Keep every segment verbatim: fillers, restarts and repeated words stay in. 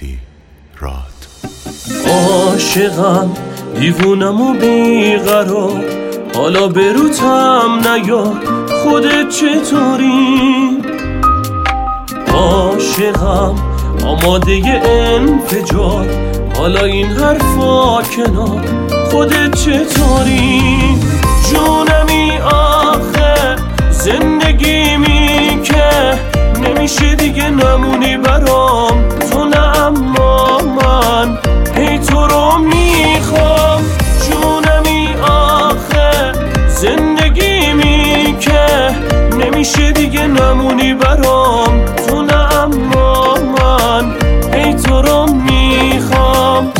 مهدی راد. عاشقم دیوونم و بیقرار، حالا بروتم نیار خودت چطوری؟ عاشقم آماده انفجار، حالا این حرفا کنار خودت چطوری؟ جونمی آخه زندگیمی که نمیشه دیگه نمونی برام تو، نه اما من هی تو رو میخوام. جونمی آخه زندگیمی که نمیشه دیگه نمونی برام تو، نه اما من هی تو رو میخوام.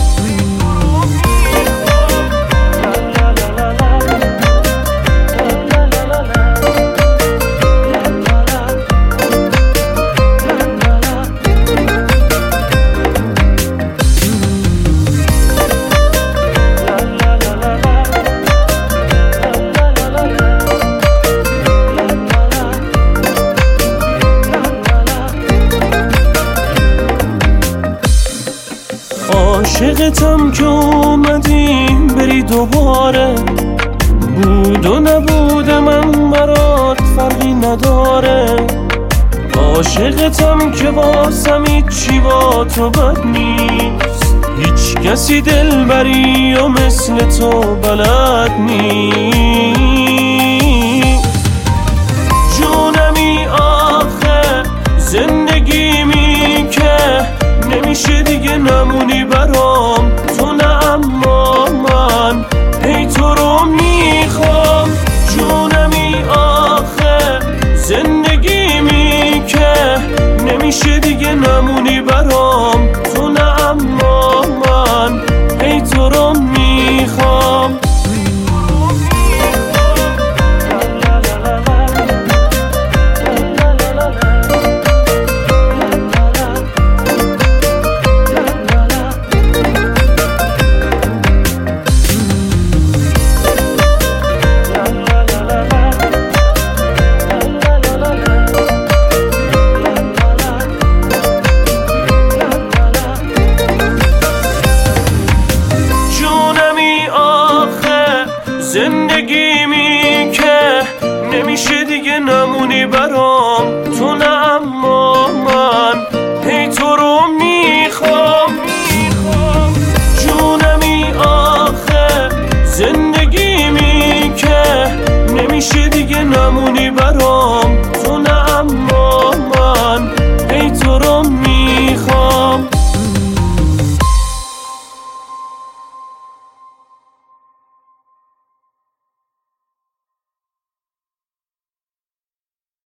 عاشقتم که اومدی بری دوباره، بود و نبود من برات فرقی نداره. عاشقتم که واسم هیچی با تو بد نیست، هیچ کسی دلبری و مثل تو بلد نیست.